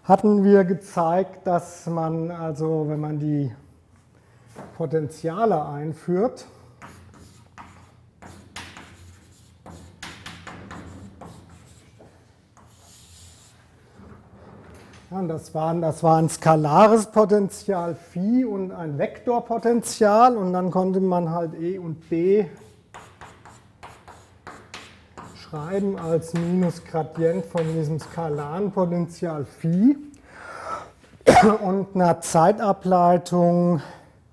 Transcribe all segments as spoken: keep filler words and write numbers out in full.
hatten wir gezeigt, dass man also, wenn man die Potentiale einführt, ja, das, war, das war ein skalares Potential Phi und ein Vektorpotential, und dann konnte man halt E und B schreiben als Minusgradient von diesem skalaren Potential Phi und einer Zeitableitung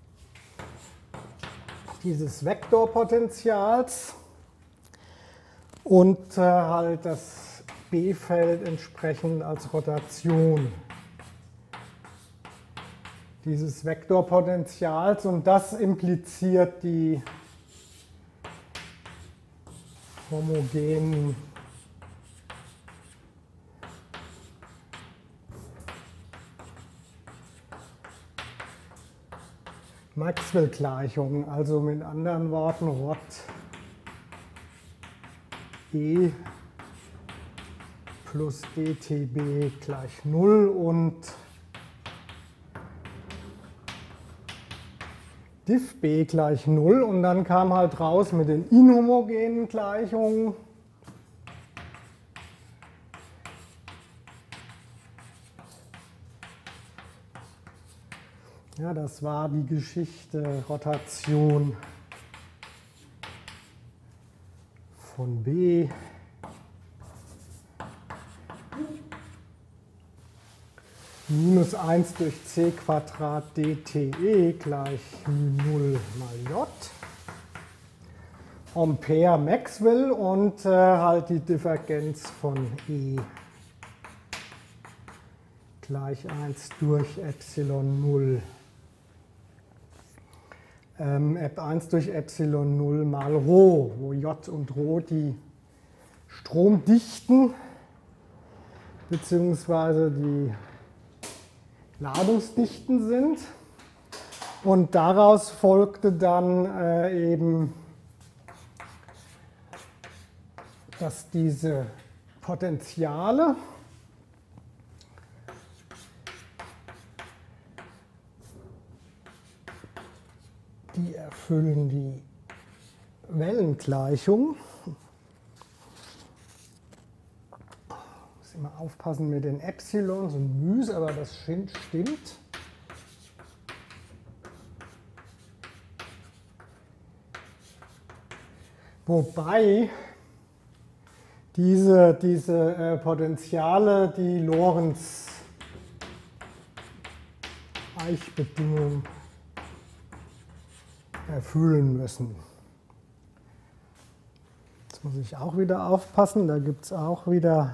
dieses Vektorpotentials und äh, halt das B-Feld entsprechend als Rotation dieses Vektorpotentials, und das impliziert die homogenen Maxwell-Gleichungen, also mit anderen Worten Rot E plus D T B gleich null und diff B gleich null, und dann kam halt raus mit den inhomogenen Gleichungen. Ja, das war die Geschichte Rotation von B minus eins durch c Quadrat dte gleich null mal j. Ampere Maxwell und äh, halt die Divergenz von E gleich eins durch Epsilon null. Ähm, eins durch Epsilon null mal Rho, wo J und Rho die Stromdichten bzw. die Ladungsdichten sind. Und daraus folgte dann äh, eben, dass diese Potentiale die erfüllen die Wellengleichung. Ich muss immer aufpassen mit den Epsilons und Müs, aber das stimmt. Wobei diese, diese äh, Potentiale die Lorentz-Eichbedingung erfüllen müssen. Jetzt muss ich auch wieder aufpassen, da gibt es auch wieder,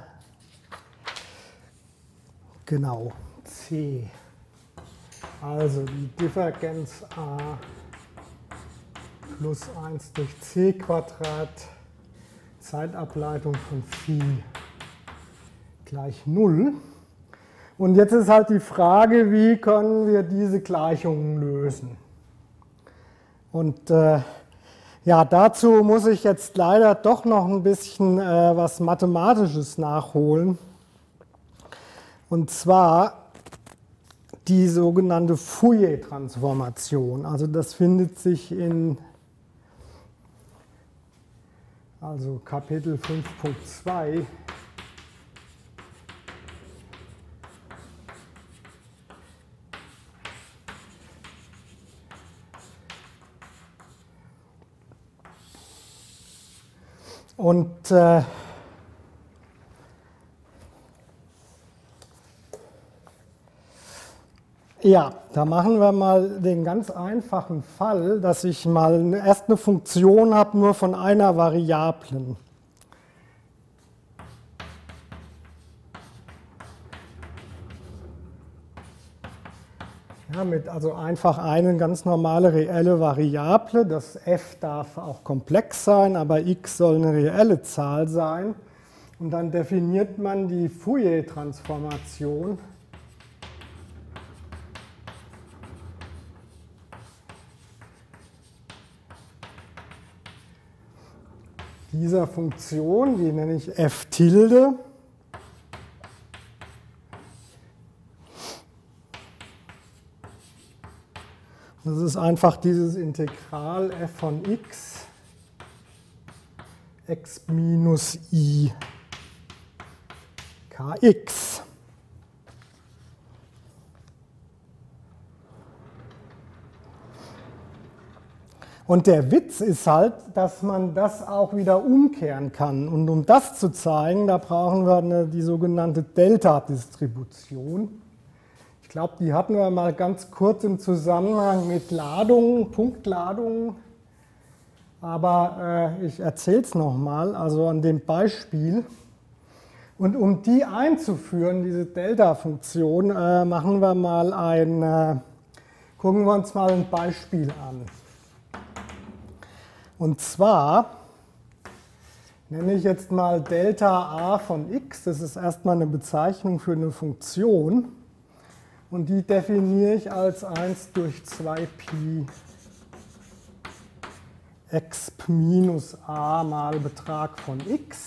genau, C. Also die Divergenz A plus eins durch c Quadrat, Zeitableitung von Phi gleich null. Und jetzt ist halt die Frage, wie können wir diese Gleichungen lösen? Und äh, ja, dazu muss ich jetzt leider doch noch ein bisschen äh, was Mathematisches nachholen. Und zwar die sogenannte Fourier-Transformation. Also das findet sich in also Kapitel fünf Punkt zwei. Und äh, ja, da machen wir mal den ganz einfachen Fall, dass ich mal erst eine Funktion habe, nur von einer Variablen. Ja, mit also einfach eine ganz normale reelle Variable. Das f darf auch komplex sein, aber x soll eine reelle Zahl sein. Und dann definiert man die Fourier-Transformation dieser Funktion, die nenne ich f Tilde. Das ist einfach dieses Integral f von x, x minus I kx. Und der Witz ist halt, dass man das auch wieder umkehren kann. Und um das zu zeigen, da brauchen wir eine, die sogenannte Delta-Distribution. Ich glaube, die hatten wir mal ganz kurz im Zusammenhang mit Ladungen, Punktladungen. Aber äh, ich erzähle es nochmal, also an dem Beispiel. Und um die einzuführen, diese Delta-Funktion, äh, machen wir mal ein, äh, gucken wir uns mal ein Beispiel an. Und zwar nenne ich jetzt mal Delta a von x, das ist erstmal eine Bezeichnung für eine Funktion. Und die definiere ich als eins durch zwei Pi exp minus a mal Betrag von x.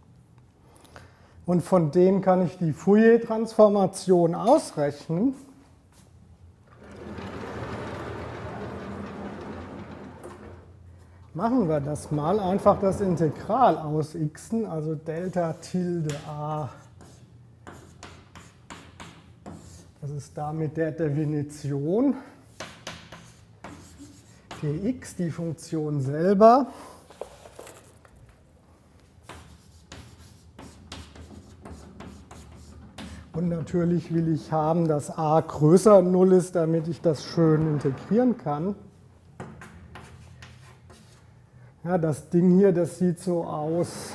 Und von dem kann ich die Fourier-Transformation ausrechnen. Machen wir das mal, einfach das Integral aus xen, also Delta Tilde a. Das ist damit der Definition. Dx, die Funktion selber. Und natürlich will ich haben, dass a größer null ist, damit ich das schön integrieren kann. Ja, das Ding hier, das sieht so aus.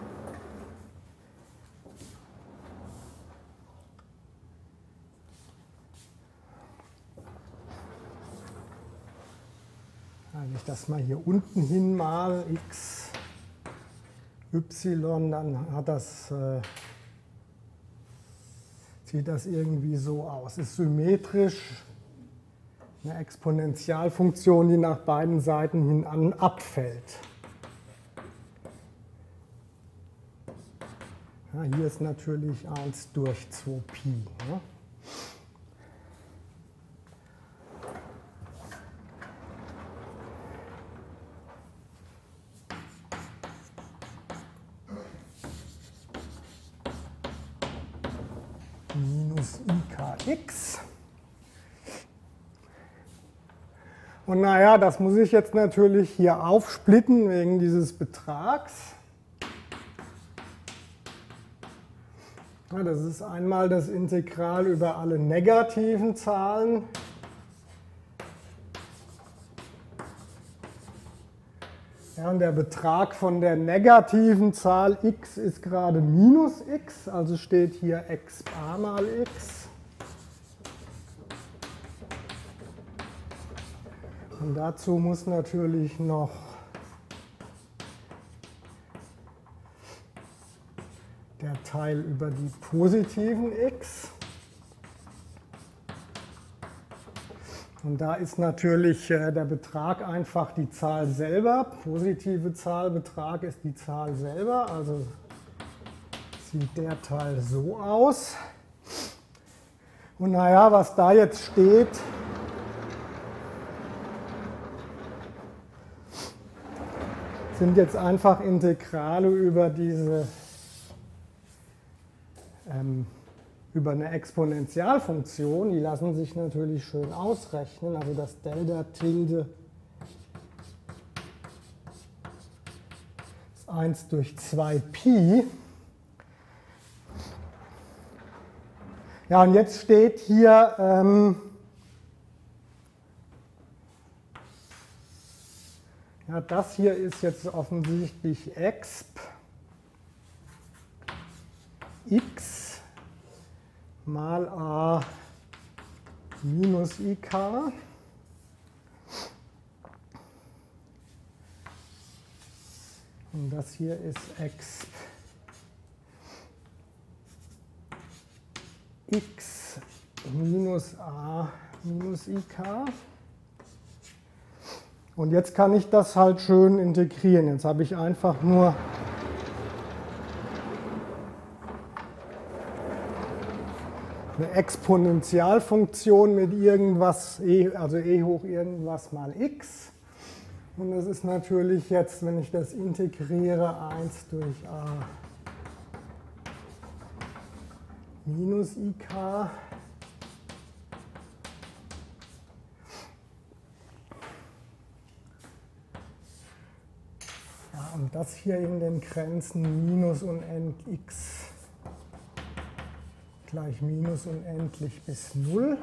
Wenn ich das mal hier unten hin mal, x, y, dann hat das, äh, sieht das irgendwie so aus. Ist symmetrisch. Eine Exponentialfunktion, die nach beiden Seiten hin an abfällt. Ja, hier ist natürlich eins durch zwei Pi. Ja. Minus I kx. Und naja, das muss ich jetzt natürlich hier aufsplitten wegen dieses Betrags. Ja, das ist einmal das Integral über alle negativen Zahlen. Ja, und der Betrag von der negativen Zahl x ist gerade minus x, also steht hier exp a mal x. Und dazu muss natürlich noch der Teil über die positiven x. Und da ist natürlich äh, der Betrag einfach die Zahl selber. Positive Zahl, Betrag ist die Zahl selber. Also sieht der Teil so aus. Und naja, was da jetzt steht, sind jetzt einfach Integrale über diese ähm, über eine Exponentialfunktion. Die lassen sich natürlich schön ausrechnen. Also das Delta Tilde ist eins durch zwei Pi. Ja, und jetzt steht hier ähm, ja, das hier ist jetzt offensichtlich exp x mal a minus ik. Und das hier ist exp x minus a minus ik. Und jetzt kann ich das halt schön integrieren. Jetzt habe ich einfach nur eine Exponentialfunktion mit irgendwas, e, also e hoch irgendwas mal x. Und das ist natürlich jetzt, wenn ich das integriere, eins durch a minus ik. Ja, und das hier in den Grenzen minus unendlich x gleich minus unendlich bis null.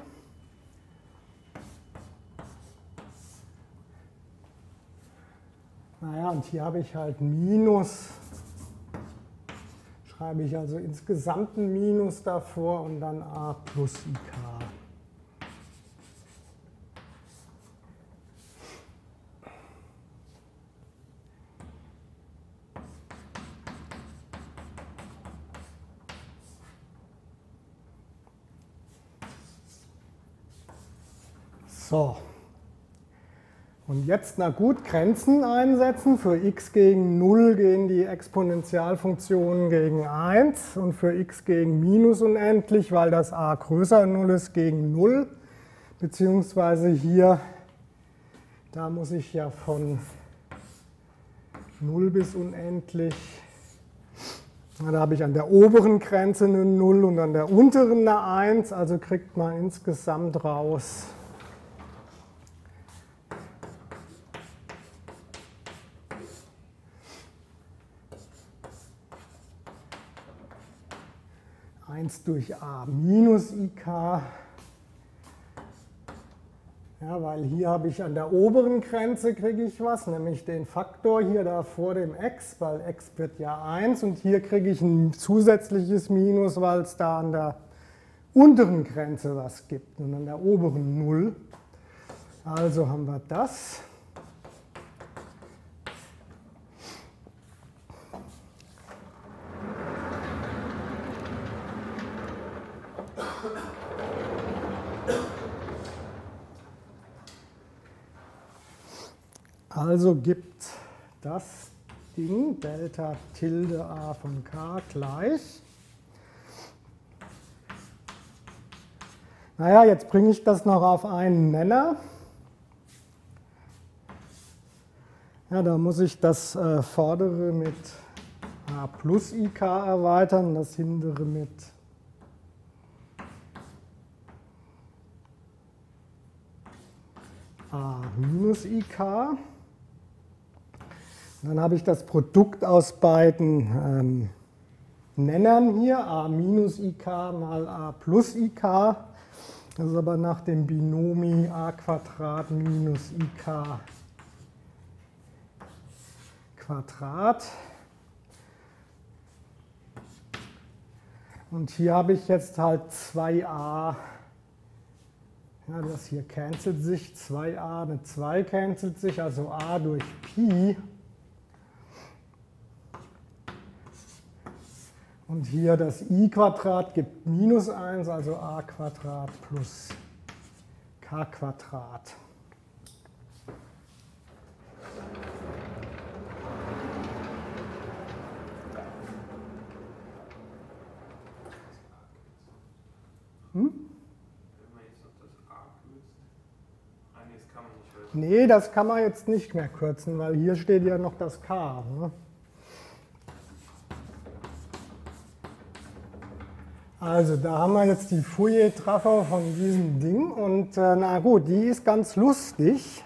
Naja, und hier habe ich halt Minus, schreibe ich also insgesamt ein Minus davor und dann a plus ik. So. Und jetzt, na gut, Grenzen einsetzen. Für x gegen null gehen die Exponentialfunktionen gegen eins und für x gegen minus unendlich, weil das a größer null ist, gegen null. Beziehungsweise hier, da muss ich ja von null bis unendlich, na, da habe ich an der oberen Grenze eine null und an der unteren eine eins, also kriegt man insgesamt raus eins durch a minus ik, ja, weil hier habe ich an der oberen Grenze kriege ich was, nämlich den Faktor hier da vor dem x, weil x wird ja eins und hier kriege ich ein zusätzliches Minus, weil es da an der unteren Grenze was gibt und an der oberen null. Also haben wir das. Also gibt das Ding Delta Tilde a von k gleich. Naja, jetzt bringe ich das noch auf einen Nenner. Ja, da muss ich das äh, vordere mit a plus ik erweitern, das hintere mit a minus ik. Dann habe ich das Produkt aus beiden ähm, Nennern hier, a minus ik mal a plus ik. Das ist aber nach dem Binomi a Quadrat minus ik Quadrat. Und hier habe ich jetzt halt zwei a. Ja, das hier cancelt sich, zwei a mit zwei cancelt sich, also a durch Pi. Und hier das i Quadrat gibt minus eins, also a Quadrat plus k Quadrat. Hm? Nee, das kann man jetzt nicht mehr kürzen, weil hier steht ja noch das k. Ne? Also da haben wir jetzt die Fourier-Trafo von diesem Ding und äh, na gut, die ist ganz lustig.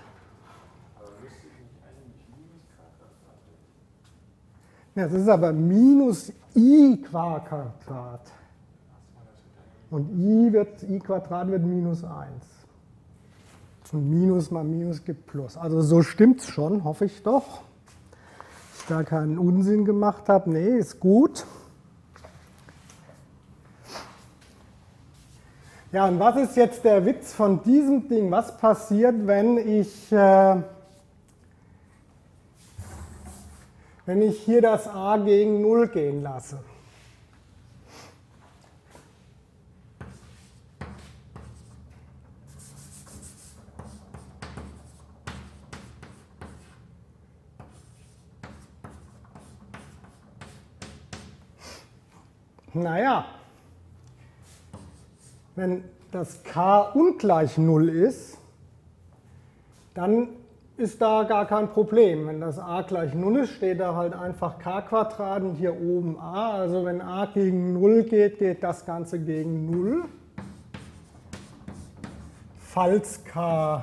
Ja, das ist aber minus i Quadrat. Und i, wird, i Quadrat wird minus eins. Und Minus mal Minus gibt Plus. Also so stimmt es schon, hoffe ich doch. Dass ich da keinen Unsinn gemacht habe. Nee, ist gut. Ja, und was ist jetzt der Witz von diesem Ding? Was passiert, wenn ich, äh, wenn ich hier das a gegen null gehen lasse? Naja, wenn das k ungleich null ist, dann ist da gar kein Problem. Wenn das a gleich null ist, steht da halt einfach k Quadrat und hier oben a. Also wenn a gegen null geht, geht das Ganze gegen null. Falls k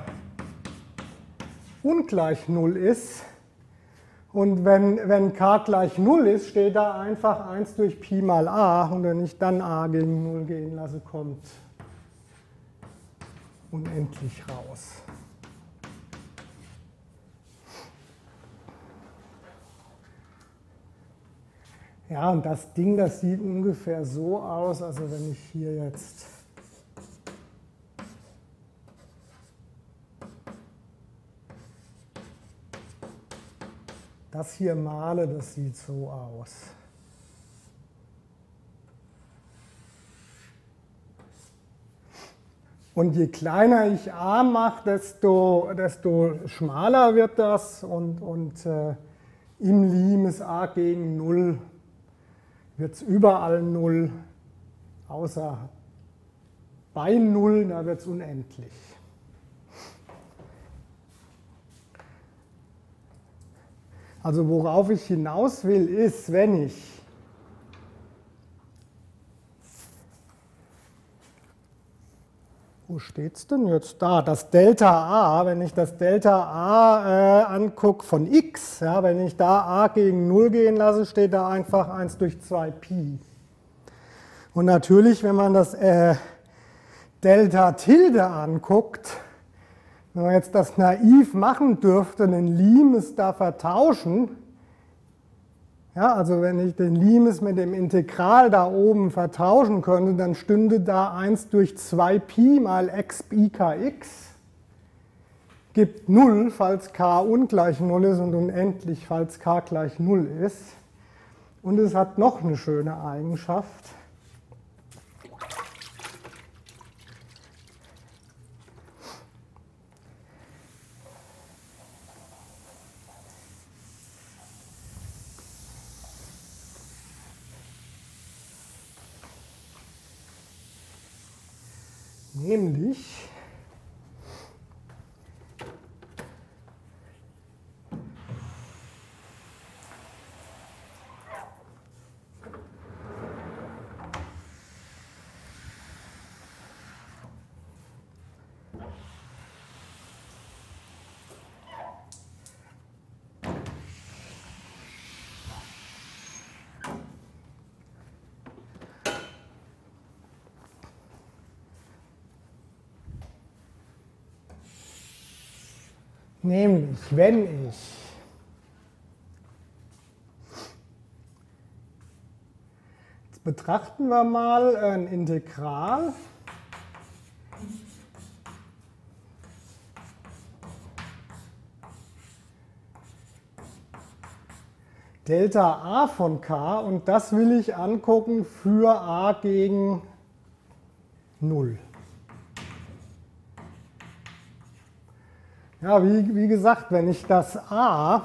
ungleich null ist. Und wenn, wenn k gleich null ist, steht da einfach eins durch Pi mal a. Und wenn ich dann a gegen null gehen lasse, kommt unendlich raus. Ja, und das Ding, das sieht ungefähr so aus, also wenn ich hier jetzt das hier male, das sieht so aus. Und je kleiner ich a mache, desto, desto schmaler wird das und, und äh, im Limes a gegen null wird es überall null, außer bei null, da wird es unendlich. Also worauf ich hinaus will, ist, wenn ich Wo steht es denn jetzt? Da, das Delta a, wenn ich das Delta a äh, angucke von x, ja, wenn ich da a gegen null gehen lasse, steht da einfach eins durch zwei Pi. Und natürlich, wenn man das äh, Delta Tilde anguckt, wenn man jetzt das naiv machen dürfte, den Limes da vertauschen, ja, also wenn ich den Limes mit dem Integral da oben vertauschen könnte, dann stünde da eins durch zwei Pi mal x I kx, gibt null, falls k ungleich null ist und unendlich, falls k gleich null ist. Und es hat noch eine schöne Eigenschaft. Nämlich, Nämlich, wenn ich jetzt betrachten wir mal ein Integral Delta a von k und das will ich angucken für a gegen null. Ja, wie, wie gesagt, wenn ich das a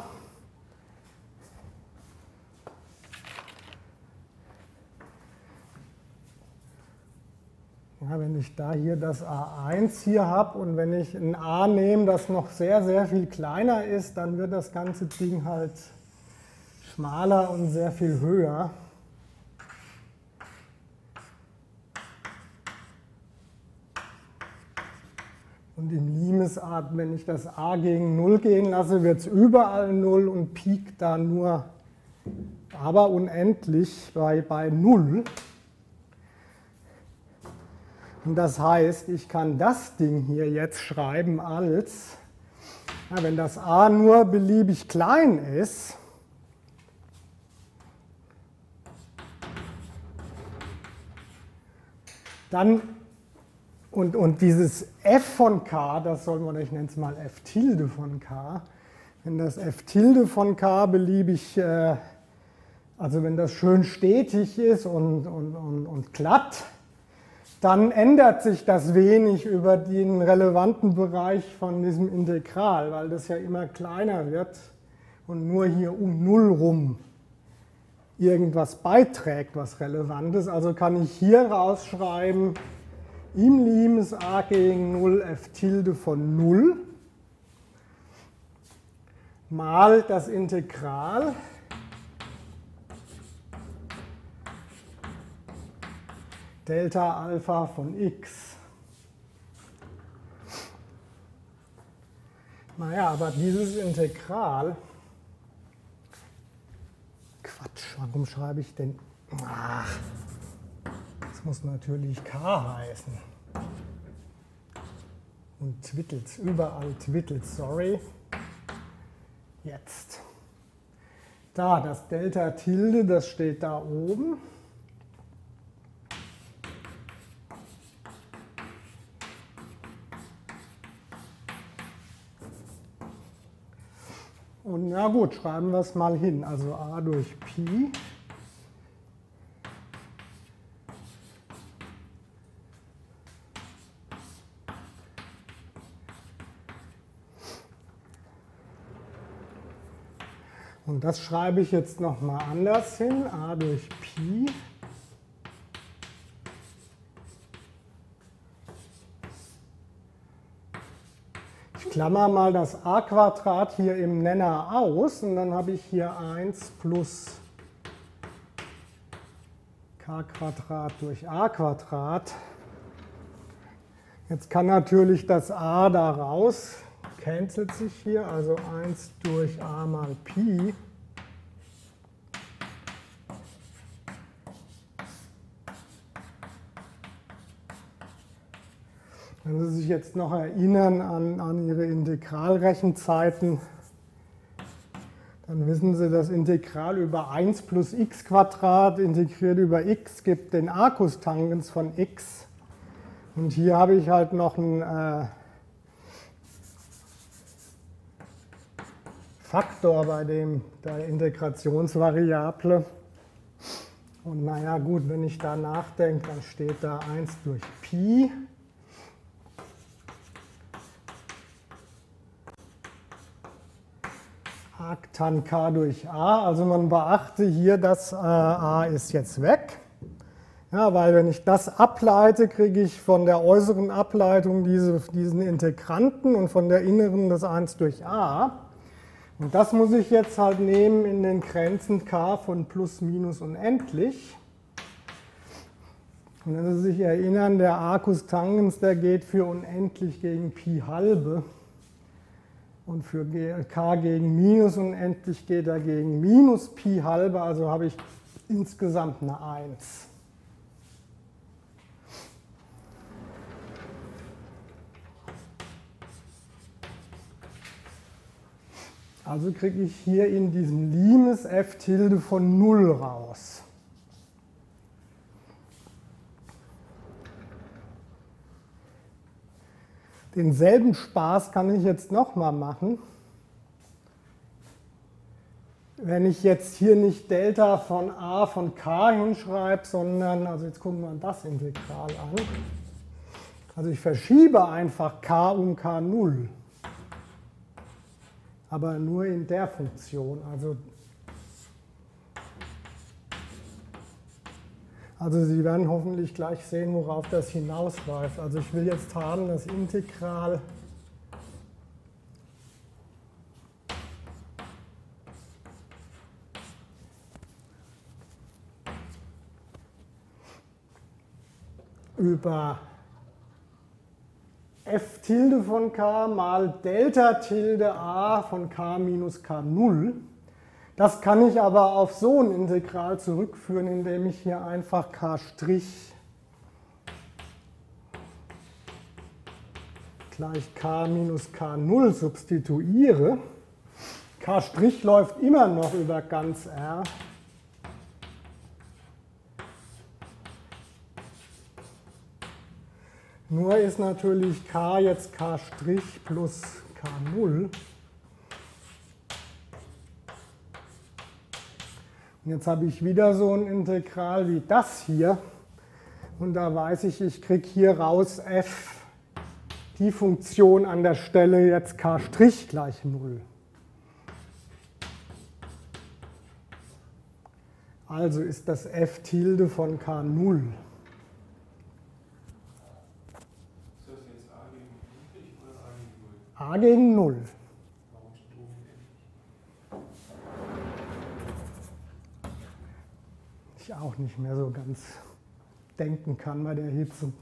ja, wenn ich da hier das a eins hier habe und wenn ich ein a nehme, das noch sehr, sehr viel kleiner ist, dann wird das ganze Ding halt schmaler und sehr viel höher. Und im Limesart, wenn ich das a gegen null gehen lasse, wird es überall null und piekt da nur, aber unendlich bei, bei null. Und das heißt, ich kann das Ding hier jetzt schreiben als, ja, wenn das a nur beliebig klein ist, dann Und, und dieses f von k, das soll man, ich nenne es mal f Tilde von k, wenn das f Tilde von k beliebig, äh, also wenn das schön stetig ist und, und, und, und glatt, dann ändert sich das wenig über den relevanten Bereich von diesem Integral, weil das ja immer kleiner wird und nur hier um null rum irgendwas beiträgt, was relevant ist. Also kann ich hier rausschreiben, im Limes a gegen null f Tilde von null mal das Integral Delta Alpha von x. Naja, aber dieses Integral, Quatsch, warum schreibe ich denn, ach, das muss natürlich k heißen. Und Twittels, überall Twittels, sorry. Jetzt. Da, das Delta Tilde, das steht da oben. Und na gut, schreiben wir es mal hin. Also a durch Pi und das schreibe ich jetzt nochmal anders hin. A durch Pi ich klammer mal das a Quadrat hier im Nenner aus und dann habe ich hier eins plus k Quadrat durch a Quadrat. Jetzt kann natürlich das a da raus, cancelt sich hier, also eins durch a mal Pi. Wenn Sie sich jetzt noch erinnern an, an Ihre Integralrechenzeiten, dann wissen Sie, das Integral über eins plus x Quadrat integriert über x gibt den Arcus-Tangens von x. Und hier habe ich halt noch einen äh, Faktor bei dem, der Integrationsvariable. Und naja gut, wenn ich da nachdenke, dann steht da eins durch Pi. Arctan k durch a, also man beachte hier, dass äh, a ist jetzt weg. Ja, weil wenn ich das ableite, kriege ich von der äußeren Ableitung diese, diesen Integranten und von der inneren das eins durch a. Und das muss ich jetzt halt nehmen in den Grenzen k von plus, minus unendlich. Und wenn Sie sich erinnern, der Arcus Tangens, der geht für unendlich gegen Pi halbe. Und für k gegen minus unendlich geht er gegen minus Pi halbe, also habe ich insgesamt eine eins. Also kriege ich hier in diesem Limes f Tilde von null raus. Denselben Spaß kann ich jetzt nochmal machen. Wenn ich jetzt hier nicht Delta von a von k hinschreibe, sondern, also jetzt gucken wir uns das Integral an. Also ich verschiebe einfach k um k null. Aber nur in der Funktion. Also, also Sie werden hoffentlich gleich sehen, worauf das hinausläuft. Also ich will jetzt haben das Integral über f Tilde von k mal Delta Tilde a von k minus k null. Das kann ich aber auf so ein Integral zurückführen, indem ich hier einfach k' gleich k minus k null substituiere. K' läuft immer noch über ganz R. Nur ist natürlich k jetzt k' plus k null. Und jetzt habe ich wieder so ein Integral wie das hier. Und da weiß ich, ich kriege hier raus f, die Funktion an der Stelle jetzt k' gleich null. Also ist das f Tilde von k null. a gegen null. Ich auch nicht mehr so ganz denken kann bei der Hitze.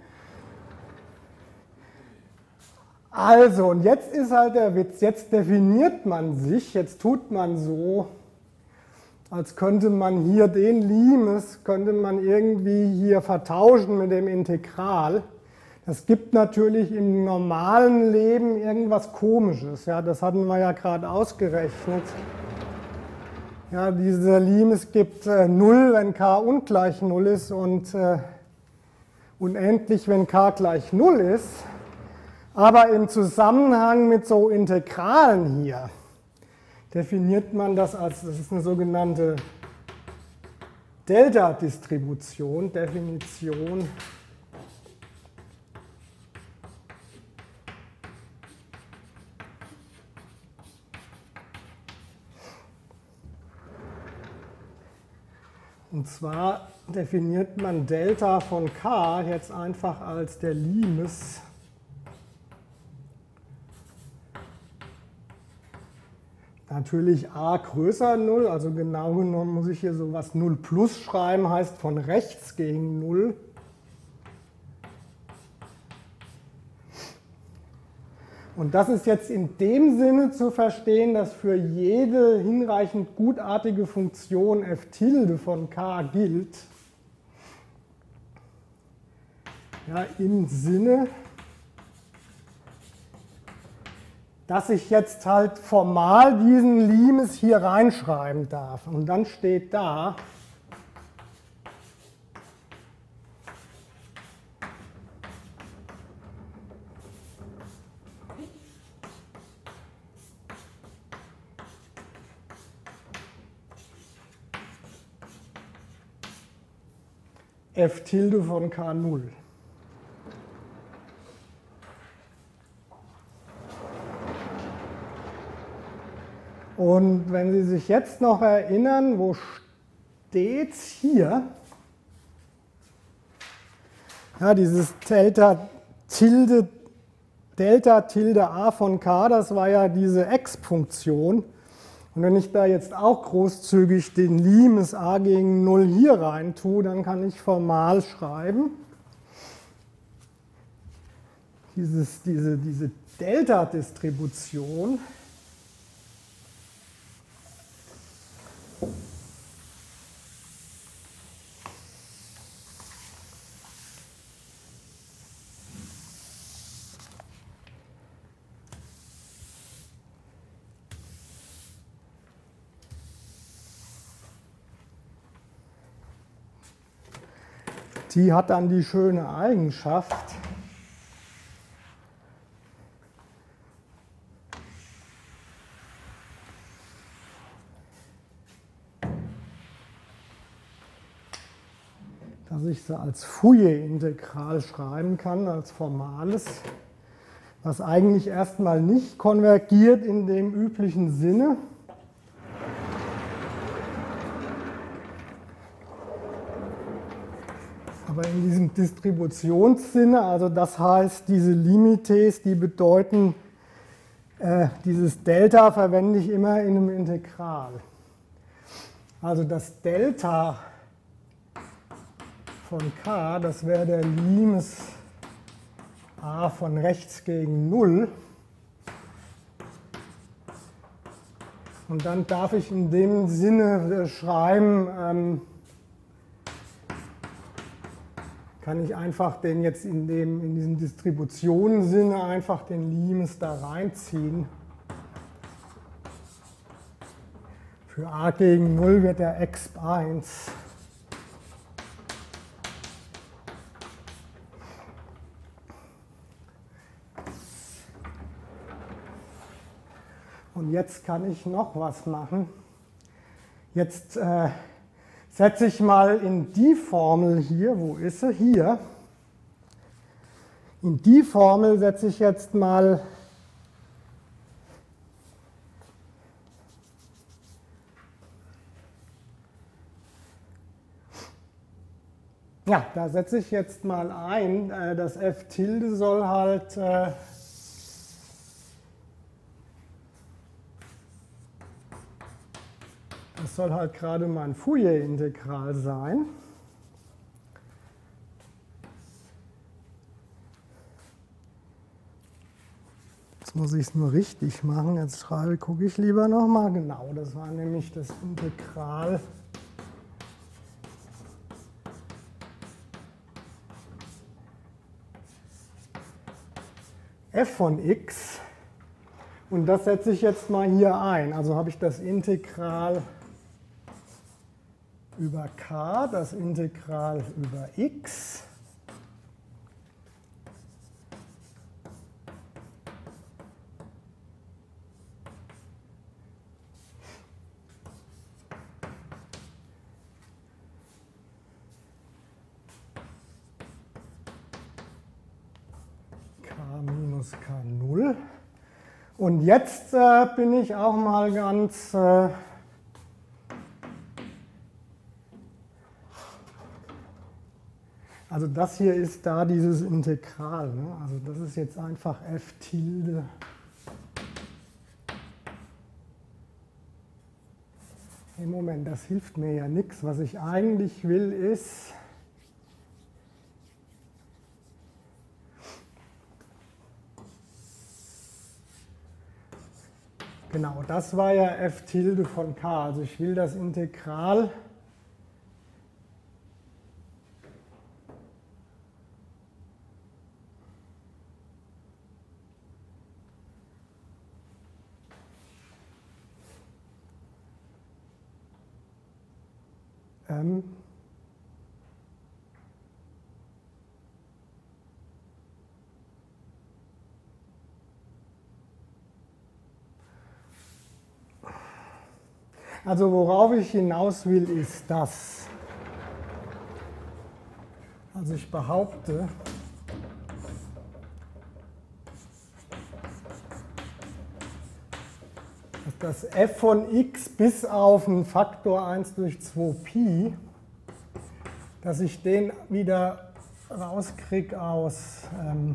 Also, und jetzt ist halt der Witz, jetzt definiert man sich, jetzt tut man so, als könnte man hier den Limes, könnte man irgendwie hier vertauschen mit dem Integral. Das gibt natürlich im normalen Leben irgendwas Komisches, ja, das hatten wir ja gerade ausgerechnet. Ja, dieser Limes gibt äh, null, wenn k ungleich null ist und äh, unendlich, wenn k gleich null ist. Aber im Zusammenhang mit so Integralen hier definiert man das als, das ist eine sogenannte Delta-Distribution, Definition. Und zwar definiert man Delta von k jetzt einfach als der Limes natürlich a größer null, also genau genommen muss ich hier sowas null plus schreiben, heißt von rechts gegen null. Und das ist jetzt in dem Sinne zu verstehen, dass für jede hinreichend gutartige Funktion f Tilde von k gilt. Ja, im Sinne, dass ich jetzt halt formal diesen Limes hier reinschreiben darf. Und dann steht da, f Tilde von k null. Und wenn Sie sich jetzt noch erinnern, wo steht es hier? Ja, dieses Delta Tilde, Delta Tilde a von k, das war ja diese Exp-Funktion. Und wenn ich da jetzt auch großzügig den Limes a gegen null hier rein tue, dann kann ich formal schreiben, dieses, diese, diese Delta-Distribution die hat dann die schöne Eigenschaft, dass ich sie als Fourier-Integral schreiben kann, als formales, was eigentlich erstmal nicht konvergiert in dem üblichen Sinne. Aber in diesem Distributionssinne, also das heißt, diese Limites, die bedeuten, äh, dieses Delta verwende ich immer in einem Integral. Also das Delta von k, das wäre der Limes a von rechts gegen null. Und dann darf ich in dem Sinne schreiben, ähm, kann ich einfach den jetzt in, dem, in diesem Distributionssinne einfach den Limes da reinziehen. Für a gegen null wird der exp eins. Und jetzt kann ich noch was machen. Jetzt äh, setze ich mal in die Formel hier, wo ist sie? Hier. In die Formel setze ich jetzt mal ja, da setze ich jetzt mal ein, das f Tilde soll halt Das soll halt gerade mein Fourier-Integral sein. Jetzt muss ich es nur richtig machen. Jetzt schreibe, gucke ich lieber nochmal. Genau, das war nämlich das Integral f von x. Und das setze ich jetzt mal hier ein. Also habe ich das Integral über k, das Integral über x. k minus k null. Und jetzt äh, bin ich auch mal ganz äh, also das hier ist da dieses Integral. Ne? Also das ist jetzt einfach f Tilde. Im Moment, das hilft mir ja nichts. Was ich eigentlich will ist, genau, das war ja f Tilde von k. Also ich will das Integral ähm, also worauf ich hinaus will, ist das. Also ich behaupte, dass das f von x bis auf einen Faktor eins durch zwei Pi, dass ich den wieder rauskriege aus ähm,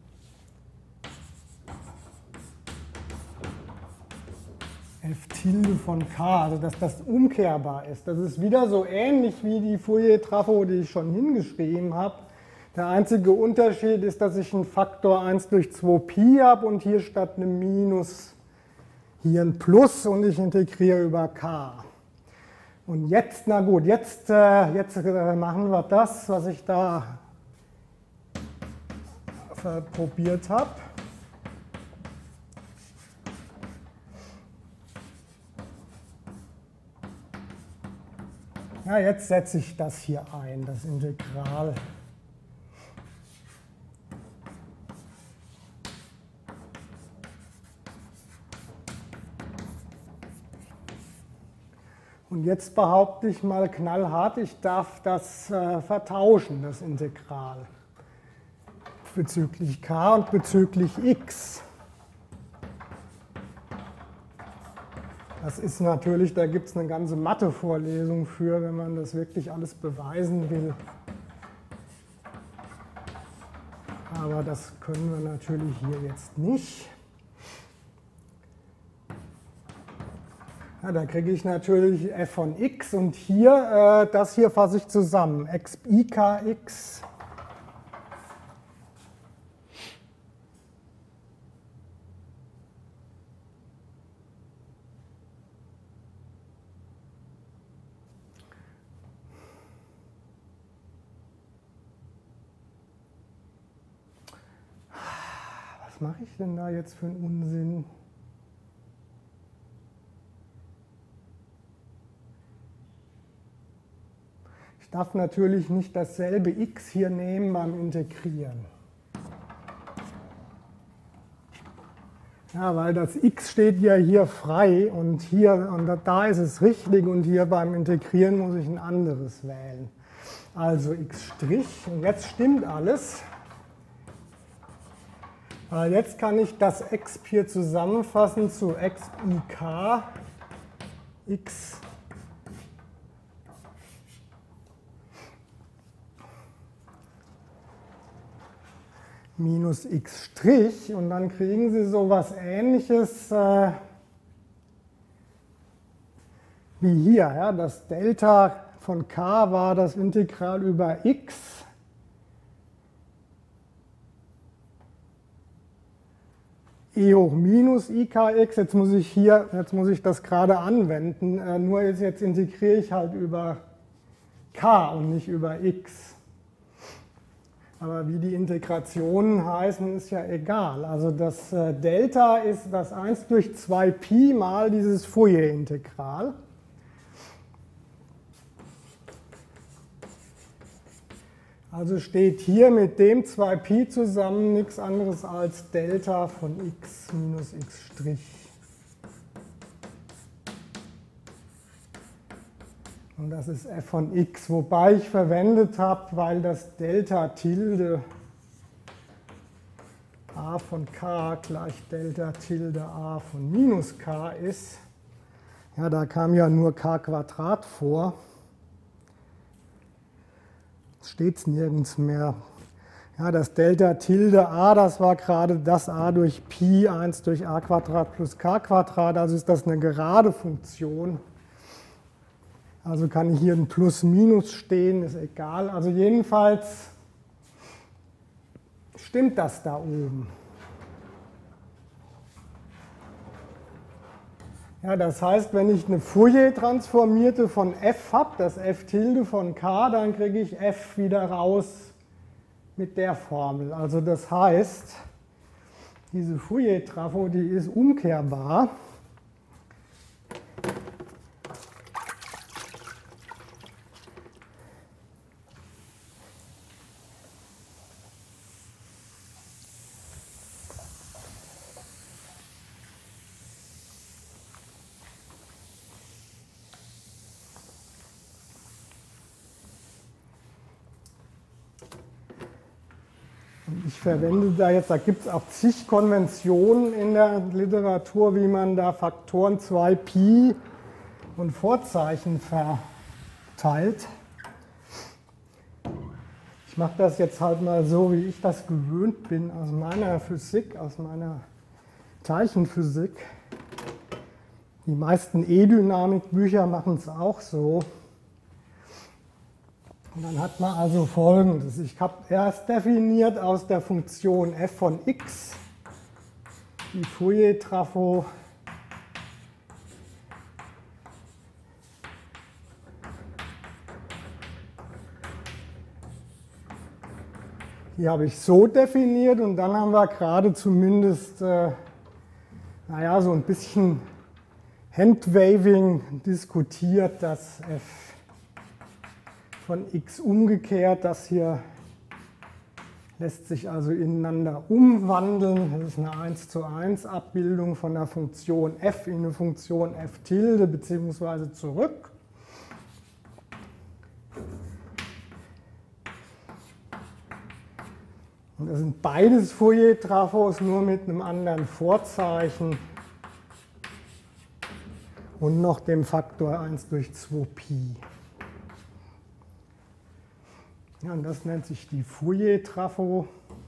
f Tilde von k, also dass das umkehrbar ist. Das ist wieder so ähnlich wie die Fourier-Trafo, die ich schon hingeschrieben habe. Der einzige Unterschied ist, dass ich einen Faktor eins durch zwei Pi habe und hier statt einem Minus hier ein Plus und ich integriere über k. Und jetzt, na gut, jetzt, äh, jetzt äh, machen wir das, was ich da probiert habe. Ja, jetzt setze ich das hier ein, das Integral. Und jetzt behaupte ich mal knallhart, ich darf das äh, vertauschen, das Integral, bezüglich k und bezüglich x. Das ist natürlich, da gibt es eine ganze Mathe-Vorlesung für, wenn man das wirklich alles beweisen will. Aber das können wir natürlich hier jetzt nicht. Ja, da kriege ich natürlich f von x und hier, äh, das hier fasse ich zusammen, x I K x. Was mache ich denn da jetzt für einen Unsinn? Ich darf natürlich nicht dasselbe x hier nehmen beim Integrieren. Ja, weil das x steht ja hier frei und hier und da ist es richtig und hier beim Integrieren muss ich ein anderes wählen. Also x', und jetzt stimmt alles. Weil jetzt kann ich das exp hier zusammenfassen zu exp I K x minus x' und dann kriegen Sie so was Ähnliches. Äh, wie hier. Ja, das Delta von k war das Integral über x. E hoch minus I K x, jetzt muss ich hier, jetzt muss ich das gerade anwenden, äh, nur jetzt, jetzt integriere ich halt über k und nicht über x. Aber wie die Integrationen heißen, ist ja egal. Also das äh, Delta ist das eins durch zwei Pi mal dieses Fourier-Integral. Also steht hier mit dem zwei Pi zusammen nichts anderes als Delta von x minus x'. Und das ist f von x, wobei ich verwendet habe, weil das Delta Tilde a von k gleich Delta Tilde a von minus k ist. Ja, da kam ja nur k Quadrat vor. Steht es nirgends mehr. Ja, das Delta Tilde a, das war gerade das a durch Pi, eins durch a Quadrat plus k Quadrat, also ist das eine gerade Funktion. Also kann hier ein Plus-Minus stehen, ist egal. Also jedenfalls stimmt das da oben. Ja, das heißt, wenn ich eine Fourier-Transformierte von f habe, das f Tilde von k, dann kriege ich f wieder raus mit der Formel. Also das heißt, diese Fourier-Trafo, die ist umkehrbar. Ich verwende da jetzt, da gibt es auch zig Konventionen in der Literatur, wie man da Faktoren zwei Pi und Vorzeichen verteilt. Ich mache das jetzt halt mal so, wie ich das gewöhnt bin aus meiner Physik, aus meiner Teilchenphysik. Die meisten E-Dynamik-Bücher machen es auch so. Und dann hat man also Folgendes. Ich habe erst definiert aus der Funktion f von x die Fourier-Trafo die habe ich so definiert und dann haben wir gerade zumindest äh, naja, so ein bisschen Handwaving diskutiert, dass f von x umgekehrt, das hier lässt sich also ineinander umwandeln. Das ist eine eins zu eins Abbildung von der Funktion f in eine Funktion f Tilde beziehungsweise zurück. Und das sind beides Fourier-Trafos, nur mit einem anderen Vorzeichen und noch dem Faktor eins durch zwei Pi. Ja, und das nennt sich die Fourier-Trafo.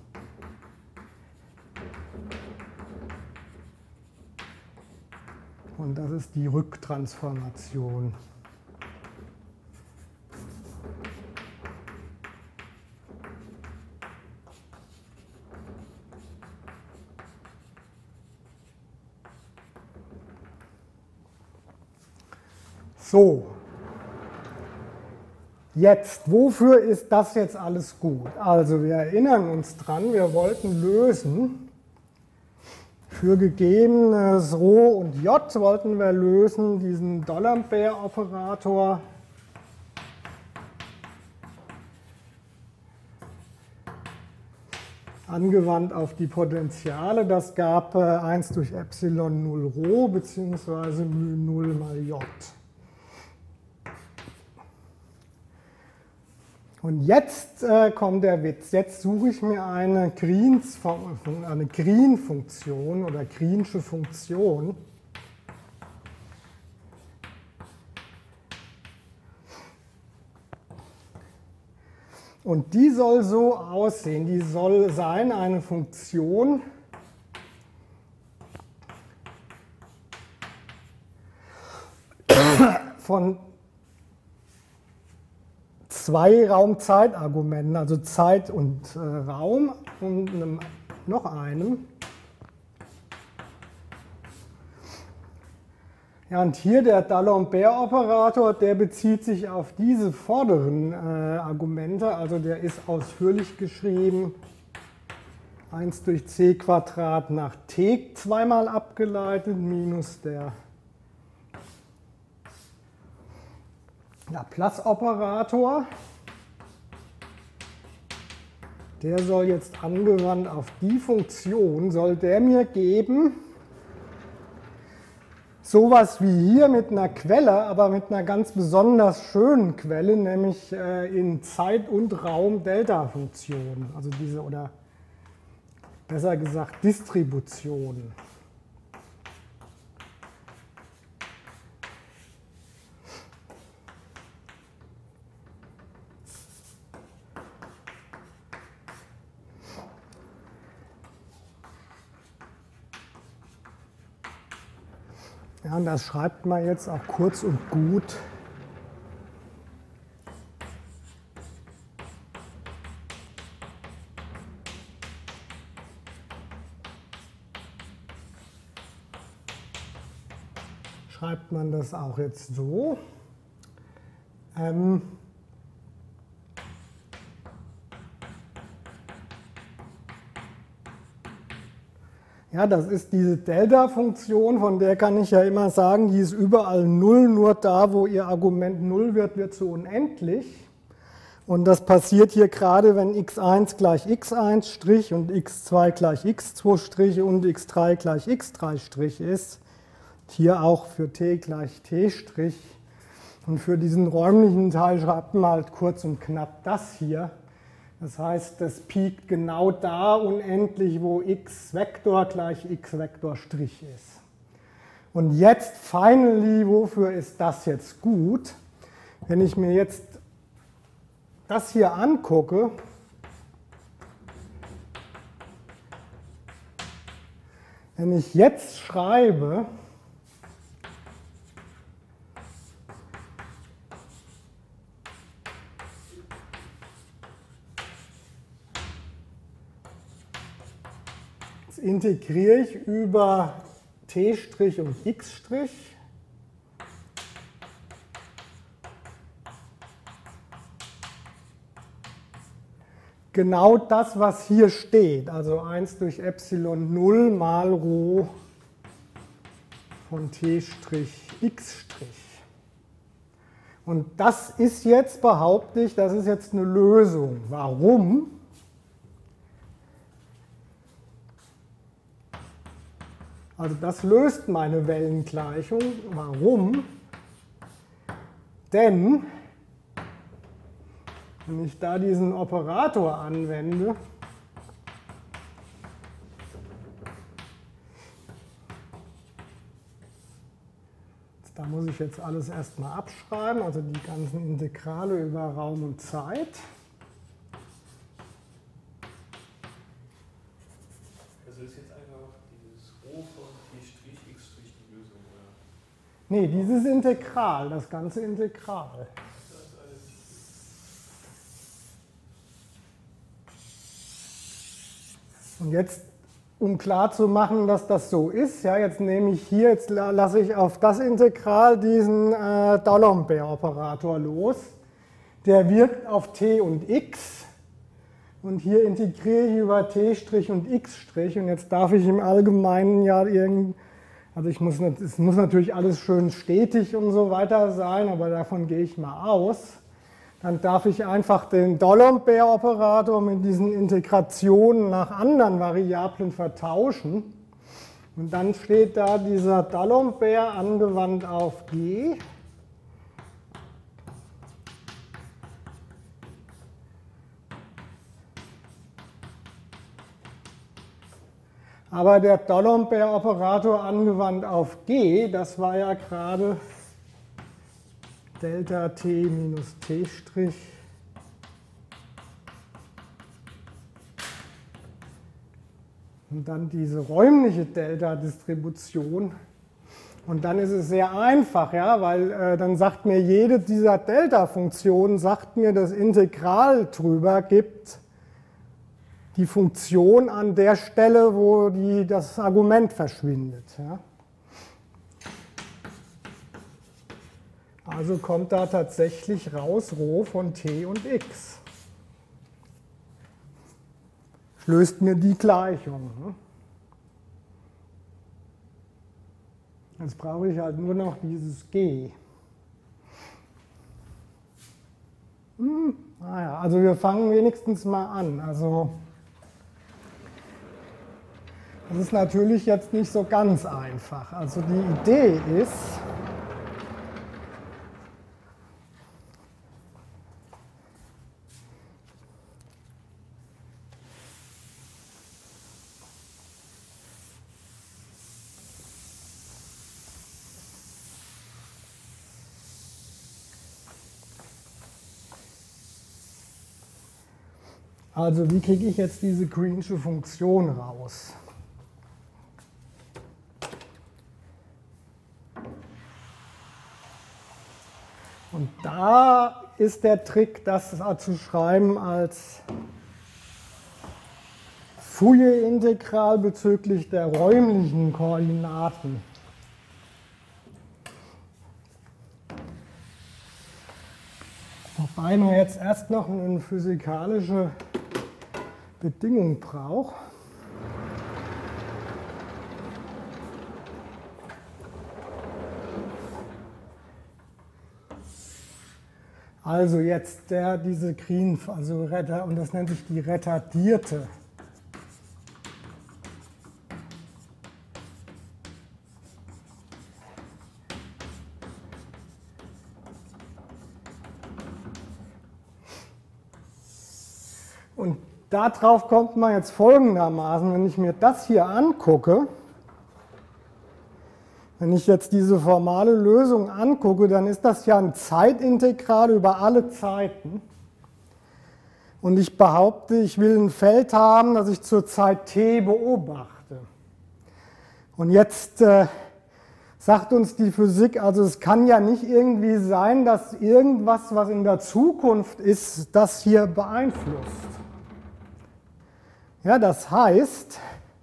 Und das ist die Rücktransformation. So. Jetzt, wofür ist das jetzt alles gut? Also wir erinnern uns dran, wir wollten lösen. Für gegebenes Rho und J wollten wir lösen diesen D'Alembert-Operator. Angewandt auf die Potentiale, das gab eins durch Epsilon null Rho bzw. μ null mal J. Und jetzt äh, kommt der Witz. Jetzt suche ich mir eine Greens-Funktion eine Green oder Greensche Funktion. Und die soll so aussehen. Die soll sein eine Funktion, von zwei Raum-Zeit-Argumenten, also Zeit und äh, Raum und einem, noch einem. Ja, und hier der D'Alembert-Operator, der bezieht sich auf diese vorderen äh, Argumente, also der ist ausführlich geschrieben, eins durch c Quadrat nach t zweimal abgeleitet, minus der Laplace-Operator. Der soll jetzt angewandt auf die Funktion, soll der mir geben, sowas wie hier mit einer Quelle, aber mit einer ganz besonders schönen Quelle, nämlich äh, in Zeit und Raum Delta-Funktionen, also diese, oder besser gesagt Distributionen. Ja, und das schreibt man jetzt auch kurz und gut. Schreibt man das auch jetzt so. Ähm, Ja, das ist diese Delta-Funktion, von der kann ich ja immer sagen, die ist überall null, nur da, wo ihr Argument null wird, wird sie unendlich. Und das passiert hier gerade, wenn x eins gleich x eins' Strich und x zwei gleich x zwei' Strich und x drei gleich x drei' Strich ist. Hier auch für t gleich t'. Strich. Und für diesen räumlichen Teil schreibt man halt kurz und knapp das hier. Das heißt, das piekt genau da unendlich, wo x-Vektor gleich x-Vektor' ist. Und jetzt, finally, wofür ist das jetzt gut? Wenn ich mir jetzt das hier angucke, wenn ich jetzt schreibe, integriere ich über t' und x'. Genau das, was hier steht, also eins durch Epsilon null mal Rho von t', x'. Und das ist jetzt, behaupte ich, das ist jetzt eine Lösung. Warum? Also das löst meine Wellengleichung. Warum? Denn wenn ich da diesen Operator anwende, da muss ich jetzt alles erstmal abschreiben, also die ganzen Integrale über Raum und Zeit. Also ist jetzt einfach dieses Rho von t', x' die Lösung, oder? Nee, dieses Integral, das ganze Integral. Und jetzt, um klar zu machen, dass das so ist, ja, jetzt nehme ich hier, jetzt lasse ich auf das Integral diesen äh, D'Alembert-Operator los. Der wirkt auf t und x. Und hier integriere ich über t' und x'. Und jetzt darf ich im Allgemeinen ja irgend, also ich muss, es muss natürlich alles schön stetig und so weiter sein, aber davon gehe ich mal aus. Dann darf ich einfach den D'Alembert-Operator mit diesen Integrationen nach anderen Variablen vertauschen. Und dann steht da dieser D'Alembert angewandt auf G. Aber der D'Alembert-Operator angewandt auf G, das war ja gerade Delta t minus t'. Und dann diese räumliche Delta-Distribution. Und dann ist es sehr einfach, ja, weil äh, dann sagt mir jede dieser Delta-Funktionen, sagt mir, das Integral drüber gibt die Funktion an der Stelle, wo die, das Argument verschwindet. Ja. Also kommt da tatsächlich raus Rho von t und x. Löst mir die Gleichung. Ne? Jetzt brauche ich halt nur noch dieses G. Hm, naja, also wir fangen wenigstens mal an. Also das ist natürlich jetzt nicht so ganz einfach. Also die Idee ist, also wie kriege ich jetzt diese Greensche Funktion raus? Und da ist der Trick, das zu schreiben als Fourier-Integral bezüglich der räumlichen Koordinaten. Wobei man jetzt erst noch eine physikalische Bedingung braucht. Also jetzt der, diese Green, also Retter, und das nennt sich die retardierte Und darauf kommt man jetzt folgendermaßen, wenn ich mir das hier angucke, wenn ich jetzt diese formale Lösung angucke, dann ist das ja ein Zeitintegral über alle Zeiten. Und ich behaupte, ich will ein Feld haben, das ich zur Zeit t beobachte. Und jetzt äh, sagt uns die Physik, also es kann ja nicht irgendwie sein, dass irgendwas, was in der Zukunft ist, das hier beeinflusst. Ja, das heißt,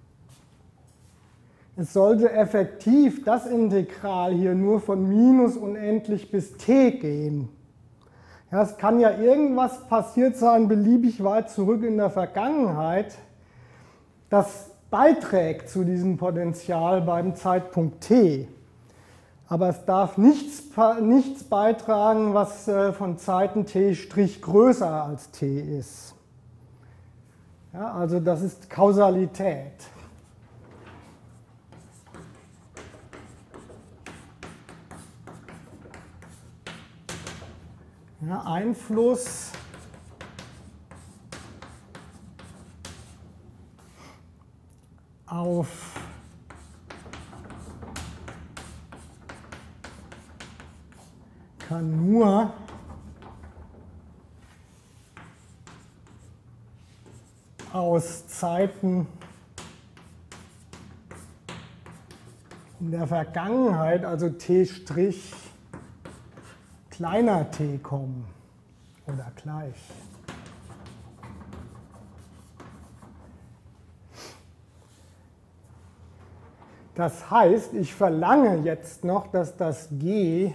es sollte effektiv das Integral hier nur von minus unendlich bis t gehen. Ja, es kann ja irgendwas passiert sein, beliebig weit zurück in der Vergangenheit, das beiträgt zu diesem Potential beim Zeitpunkt t. Aber es darf nichts, nichts beitragen, was von Zeiten t' größer als t ist. Ja, also das ist Kausalität. Ja, Einfluss auf kann nur aus Zeiten in der Vergangenheit, also t' kleiner t kommen oder gleich. Das heißt, ich verlange jetzt noch, dass das G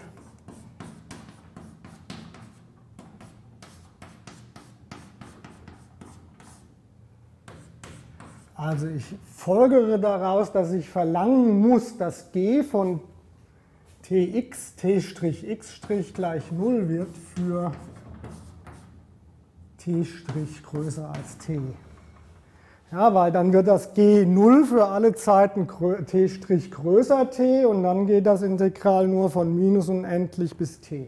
also ich folgere daraus, dass ich verlangen muss, dass G von Tx, T'x' gleich null wird für T' größer als T. Ja, weil dann wird das G null für alle Zeiten T' größer T und dann geht das Integral nur von minus unendlich bis T.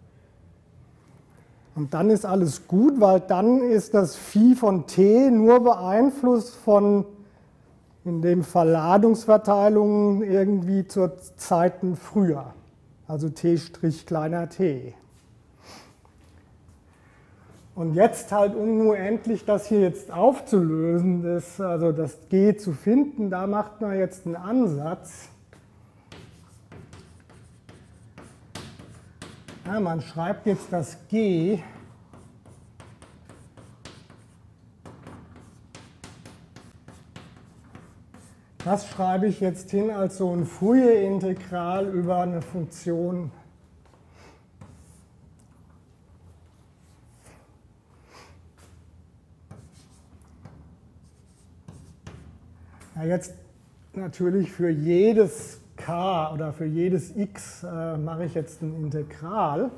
Und dann ist alles gut, weil dann ist das Phi von T nur beeinflusst von, in dem Fall Ladungsverteilungen, irgendwie zur Zeiten früher. Also T' kleiner t. Und jetzt halt, um nur endlich das hier jetzt aufzulösen, das, also das G zu finden, da macht man jetzt einen Ansatz. Ja, man schreibt jetzt das G das schreibe ich jetzt hin als so ein Fourier-Integral über eine Funktion. Ja, jetzt natürlich für jedes k oder für jedes x äh, mache ich jetzt ein Integral.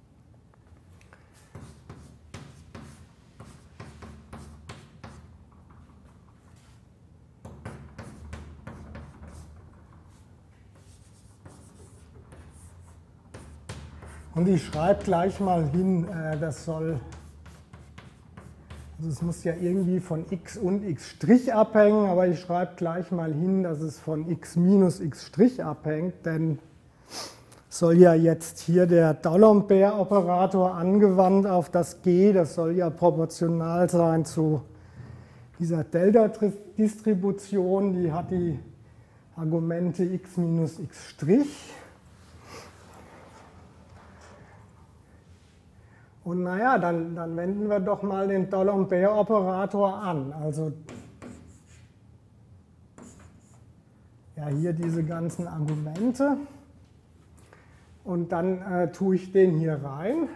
Und ich schreibe gleich mal hin, äh, das soll, also es muss ja irgendwie von x und x' abhängen, aber ich schreibe gleich mal hin, dass es von x minus x' abhängt, denn soll ja jetzt hier der D'Alembert-Operator angewandt auf das G, das soll ja proportional sein zu dieser Delta-Distribution, die hat die Argumente x minus x'. Und naja, dann, dann wenden wir doch mal den D'Alembert-Operator an. Also ja, hier diese ganzen Argumente. Und dann äh, tue ich den hier rein.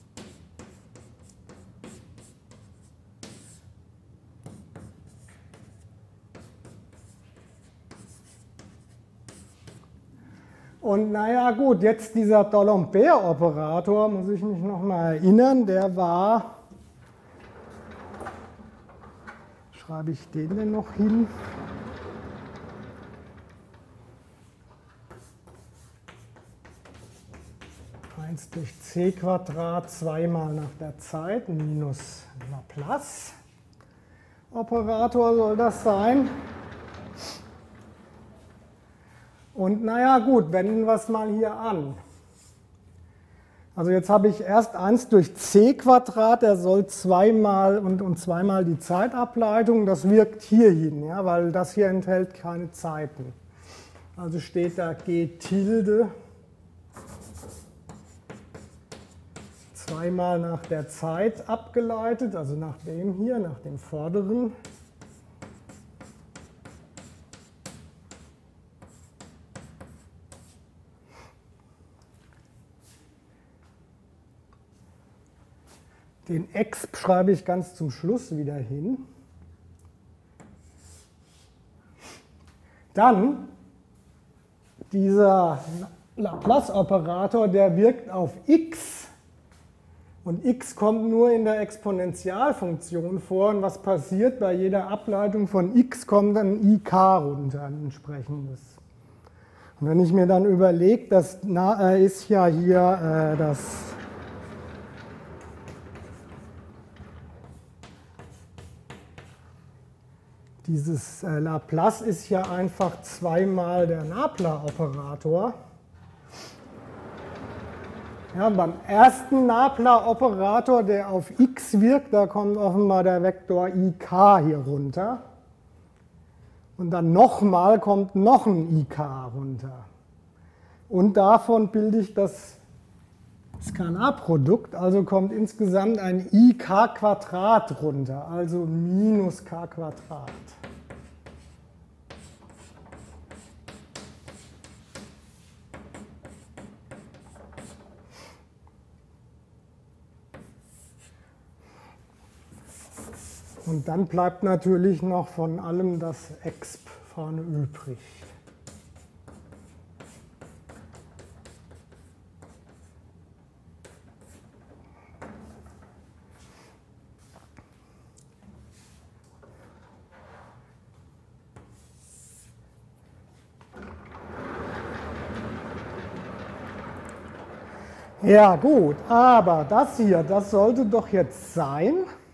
Und naja gut, jetzt dieser D'Alembert-Operator, muss ich mich noch mal erinnern, der war, schreibe ich den denn noch hin? eins durch c Quadrat zweimal nach der Zeit minus Laplace-Operator soll das sein. Und naja gut, wenden wir es mal hier an. Also jetzt habe ich erst eins durch c Quadrat, der soll zweimal und, und zweimal die Zeitableitung, das wirkt hier hin, ja, weil das hier enthält keine Zeiten. Also steht da g Tilde zweimal nach der Zeit abgeleitet, also nach dem hier, nach dem vorderen. Den exp schreibe ich ganz zum Schluss wieder hin. Dann dieser Laplace-Operator, der wirkt auf x. Und x kommt nur in der Exponentialfunktion vor. Und was passiert? Bei jeder Ableitung von x kommt dann ik runter, ein entsprechendes. Und wenn ich mir dann überlege, das äh, ist ja hier äh, das Dieses äh, Laplace ist ja einfach zweimal der Nabla-Operator. Ja, beim ersten Nabla-Operator, der auf x wirkt, da kommt offenbar der Vektor ik hier runter. Und dann nochmal kommt noch ein ik runter. Und davon bilde ich das Skalarprodukt, also kommt insgesamt ein ik Quadrat runter, also minus k Quadrat. Und dann bleibt natürlich noch von allem das exp vorne übrig. Ja gut, aber das hier, das sollte doch jetzt sein.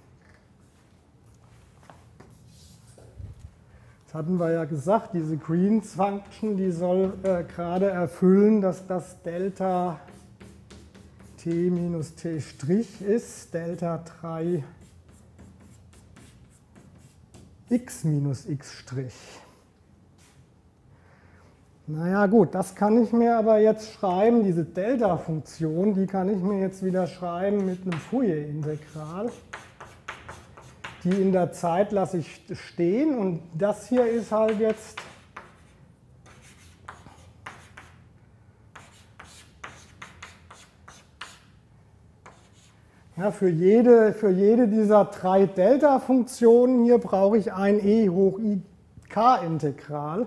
Das hatten wir ja gesagt, diese Green's Function, die soll äh, gerade erfüllen, dass das Delta t minus t' ist, Delta drei x minus x'. Naja gut, das kann ich mir aber jetzt schreiben, diese Delta-Funktion, die kann ich mir jetzt wieder schreiben mit einem Fourier-Integral. Die in der Zeit lasse ich stehen und das hier ist halt jetzt ja, für jede, für jede dieser drei Delta-Funktionen hier brauche ich ein e hoch i k-Integral.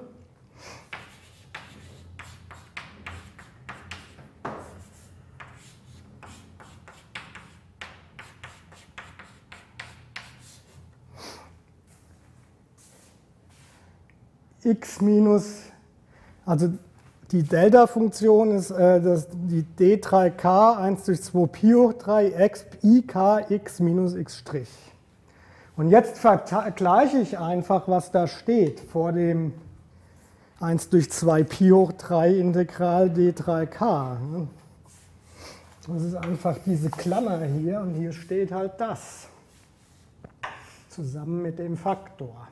X minus, also die Delta-Funktion ist äh, das, die d drei k eins durch zwei Pi hoch drei x ik x minus x'. Und jetzt vergleiche ich einfach, was da steht vor dem eins durch zwei Pi hoch drei Integral d drei k. Das ist einfach diese Klammer hier und hier steht halt das zusammen mit dem Faktor.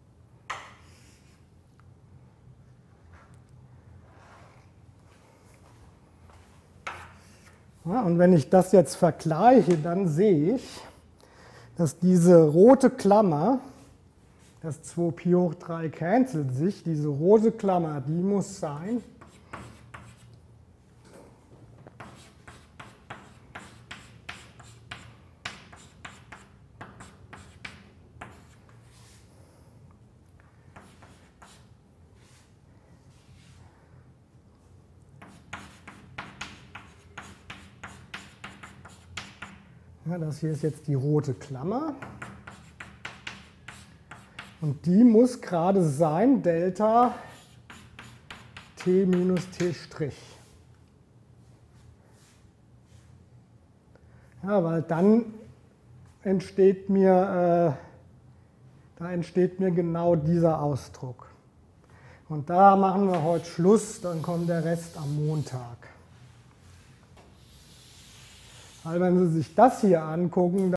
Ja, und wenn ich das jetzt vergleiche, dann sehe ich, dass diese rote Klammer, das zwei Pi hoch drei cancelt sich, diese rote Klammer, die muss sein Ja, das hier ist jetzt die rote Klammer. Und die muss gerade sein Delta t minus t'. Ja, weil dann entsteht mir, äh, da entsteht mir genau dieser Ausdruck. Und da machen wir heute Schluss, dann kommt der Rest am Montag. Weil wenn Sie sich das hier angucken,